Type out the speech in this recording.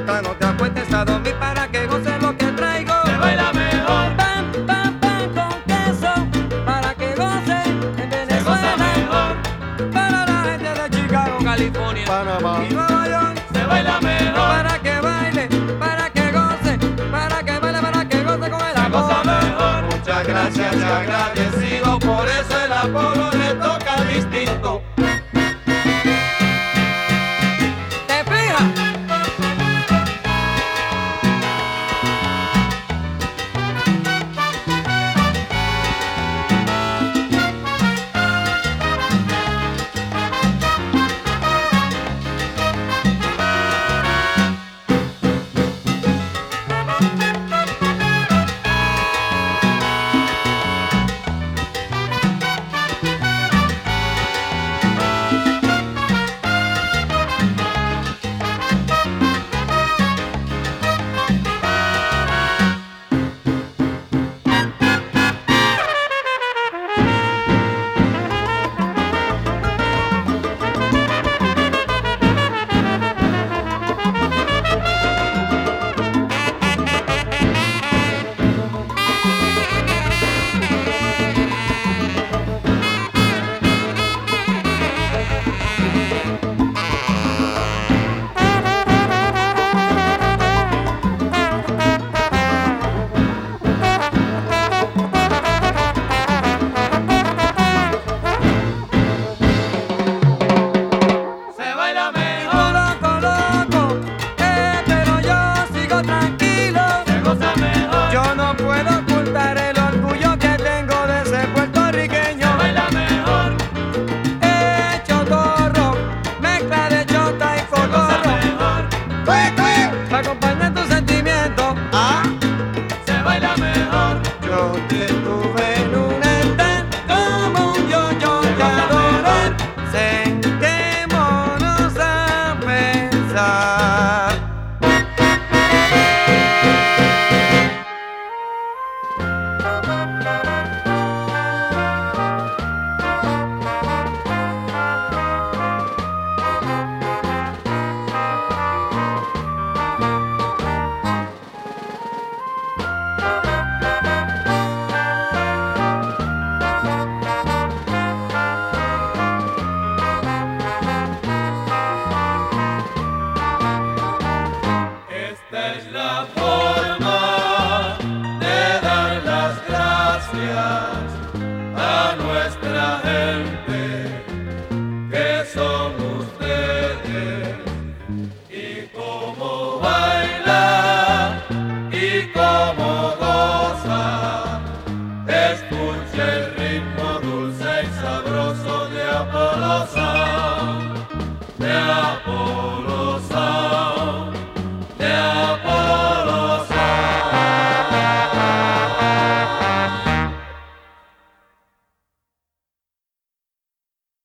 fiesta, no te acuestes a dormir para que goces lo que traigo. Se baila mejor, Pan, pan, pan con queso, para que goce en se goza Venezuela. mejor, Para la gente de Chicago, California, Panamá. y Nueva York. se baila mejor, Para que baile, para que goce, para que baile, para que goce con el se goza amor. mejor. Muchas gracias y agradecido, por eso el Apolo le toca distinto. ¿Te fijas? Se baila Tú mejor, loco, loco, pero yo sigo tranquilo. se goza mejor, Yo no puedo ocultar el orgullo que tengo de ser puertorriqueño. se baila mejor, Hecho torro, mezcla de chota y se goza cotorro. mejor, Para acompañar tus sentimientos, Ah, se baila mejor, yo te tuve en un tan como un yo te adoro. Sentémonos a pensar. esta es la forma de dar las gracias a nuestra gente, que son ustedes, y cómo baila y cómo goza, escucha el ritmo dulce y sabroso de Apolo.